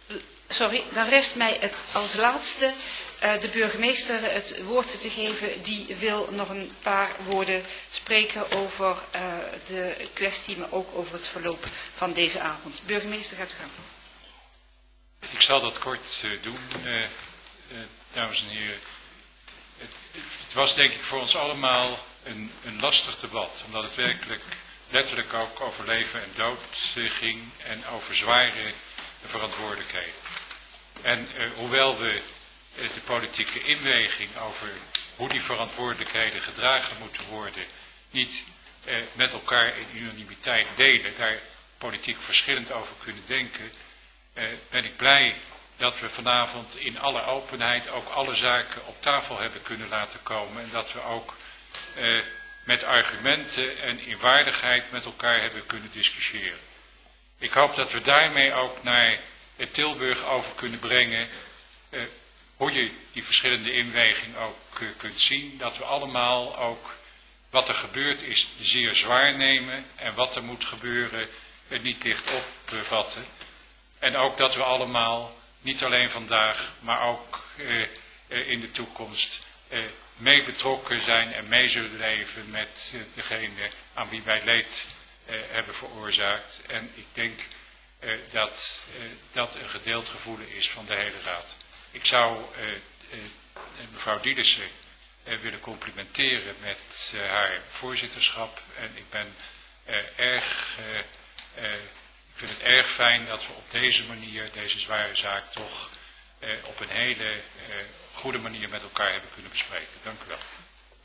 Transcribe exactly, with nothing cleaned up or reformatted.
Sorry, dan rest mij het als laatste uh, de burgemeester het woord te geven. Die wil nog een paar woorden spreken over uh, de kwestie, maar ook over het verloop van deze avond. Burgemeester, gaat u gang. Ik zal dat kort uh, doen, uh, uh, dames en heren. Het, het was denk ik voor ons allemaal een, een lastig debat, omdat het werkelijk letterlijk ook over leven en dood uh, ging en over zware verantwoordelijkheden. En uh, hoewel we uh, de politieke inweging over hoe die verantwoordelijkheden gedragen moeten worden, niet uh, met elkaar in unanimiteit delen, daar politiek verschillend over kunnen denken, uh, ben ik blij dat we vanavond in alle openheid ook alle zaken op tafel hebben kunnen laten komen. En dat we ook uh, met argumenten en in waardigheid met elkaar hebben kunnen discussiëren. Ik hoop dat we daarmee ook naar Tilburg over kunnen brengen, uh, hoe je die verschillende inweging ook uh, kunt zien. Dat we allemaal ook wat er gebeurd is zeer zwaar nemen en wat er moet gebeuren uh, niet licht opvatten. En ook dat we allemaal, niet alleen vandaag, maar ook uh, uh, in de toekomst uh, mee betrokken zijn en mee zullen leven met uh, degene aan wie wij leed uh, hebben veroorzaakt. En ik denk uh, dat uh, dat een gedeeld gevoelen is van de hele Raad. Ik zou uh, uh, mevrouw Dielissen uh, willen complimenteren met uh, haar voorzitterschap. En ik ben uh, erg... Uh, uh, Ik vind het erg fijn dat we op deze manier deze zware zaak toch eh, op een hele eh, goede manier met elkaar hebben kunnen bespreken. Dank u wel.